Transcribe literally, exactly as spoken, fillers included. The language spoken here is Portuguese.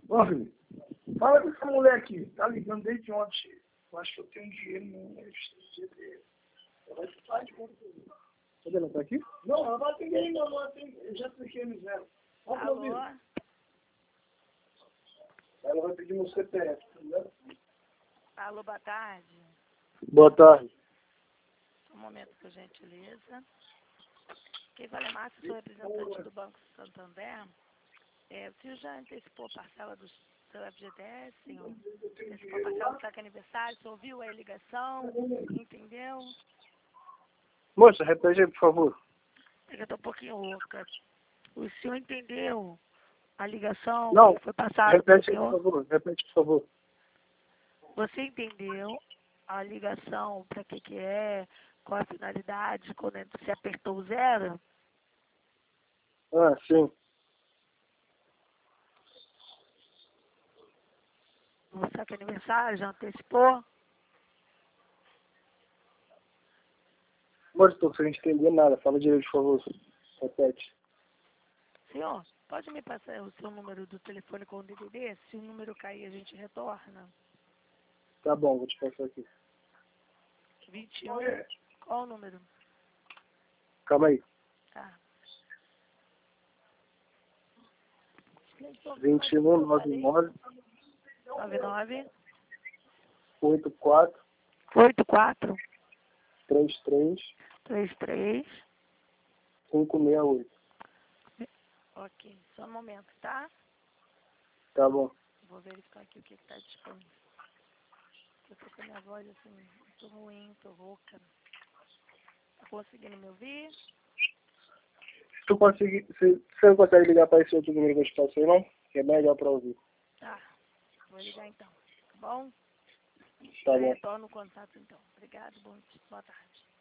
Ô, filho, fala com essa mulher aqui. Tá ligando desde ontem. Eu acho que eu tenho dinheiro no G D. Ela vai ficar de conta. Cadê ela? Tá aqui? Não, ela vai atender ainda, não atende. Eu já expliquei no zero. Alô? Ela vai pedir meu C P F, tá ligado? Alô, boa tarde. Boa tarde. Um momento, por gentileza. Quem fala é Márcio, sou representante do Banco Santander. É, o senhor já antecipou a parcela do seu F G T S, senhor? Antecipou a parcela do saque aniversário, o senhor ouviu a ligação? Entendeu? Moça, repete aí, por favor. É que eu tô um pouquinho louca. O senhor entendeu a ligação Não, que foi passada para o repete aí, por senhor? favor. Repete, por favor. Você entendeu a ligação, para que que é, qual a finalidade, quando você apertou o zero? Ah, sim. No saque aniversário, já antecipou? Moça, tô sem entender nada. Fala direito, por favor. Repete. Senhor, pode me passar o seu número do telefone com o D D D? Se o número cair, a gente retorna. Tá bom, vou te passar aqui. vinte e um. Qual o número? Calma aí. Tá. vinte e um, noventa e nove, nove nove oitenta e quatro, oito quatro trinta e três, três três. cinco seis oito. Ok, só um momento, tá? Tá bom. Vou verificar aqui o que está disponível. Eu tô com a minha voz assim, muito ruim, tô rouca. Tá conseguindo me ouvir? Se tu conseguir, se, você não consegue ligar para esse outro número que eu te passei, não? Que é melhor para ouvir. Tá, vou ligar então, tá bom? Tá Eu bom. retorno o contato então. Obrigado, bom, boa tarde.